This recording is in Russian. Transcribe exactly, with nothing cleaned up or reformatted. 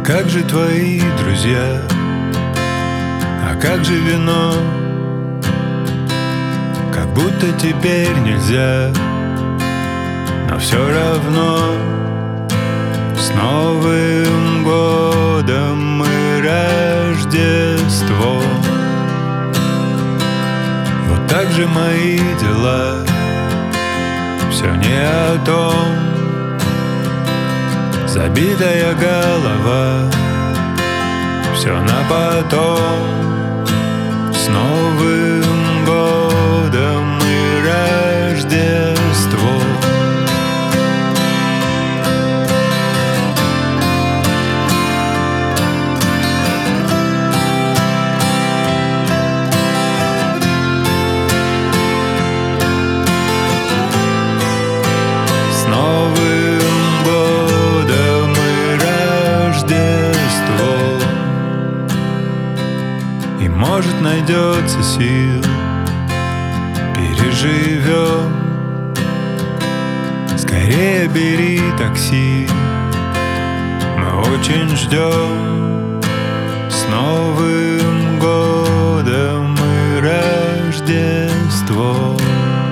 как же твои друзья? А как же вино? Как будто теперь нельзя, но все равно. С Новым годом и Рождеством. Вот так же мои дела, все не о том. Забитая голова, все на потом. С Новым годом и Рождеством. С Новым годом и Рождеством. И может найдется сил, переживем. Скорее бери такси, мы очень ждем. С Новым годом и Рождеством.